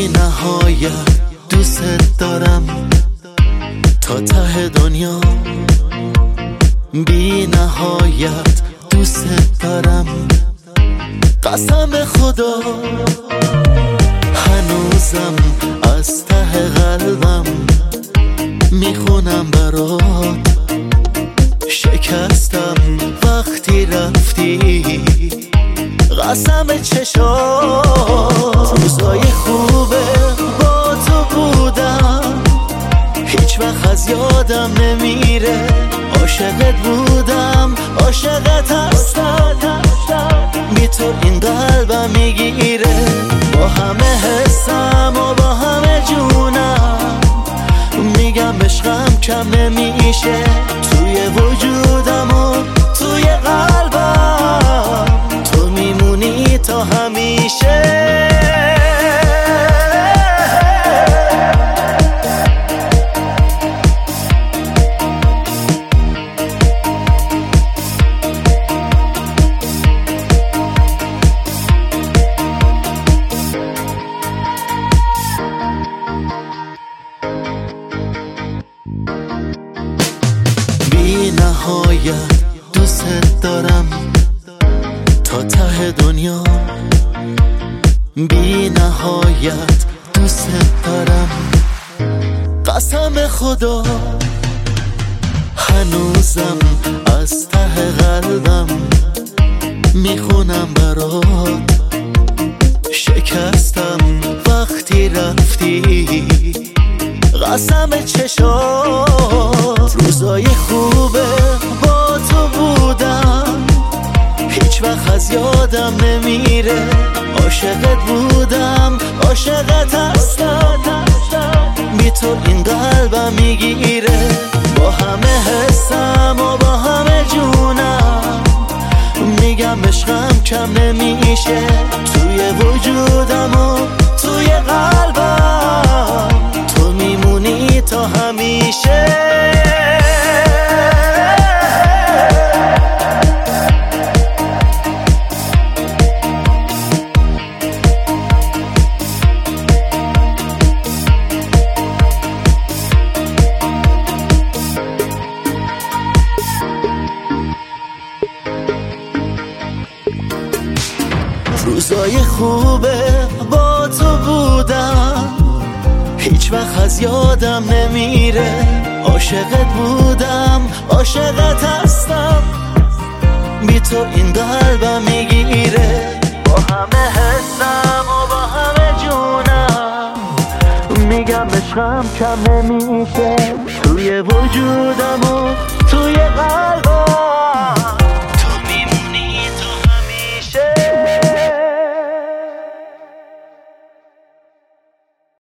بی نهایت دوست دارم تا ته دنیا، بی نهایت دوست دارم، قسم خدا. هنوزم از ته قلبم میخونم برات، شکستم وقتی رفتی، قسم چشات. روزای خوبه با تو بودم، هیچ وقت از یادم نمیره. عاشقت بودم، عاشقت هستم، بی تو این قلبم میگیره. با همه حسم و با همه جونم میگم عشقم کم نمیشه. توی وجودم و توی قلبم تو میمونی تا همیشه. بی نهایت دوست دارم تا ته دنیا، بی نهایت دوست دارم، قسم خدا. هنوزم از ته قلبم میخونم برات، شکستم وقتی رفتی، قسم چشات. روزای خوبه با تو بودم، هیچ وقت از یادم نمیره. عاشقت بودم، عاشقت هستم، بی تو این قلبم میگیره. با همه حسم و با همه جونم میگم عشقم کم نمیشه. توی وجودم و توی قلبم تو میمونی تا همیشه. روزای خوبه با تو بودم، هیچ وقت از یادم نمیره. عاشقت بودم، عاشقت هستم، بی تو این قلبم میگیره. با همه حسم و با همه جونم میگم عشقم کم نمیشه. توی وجودم و توی قلبم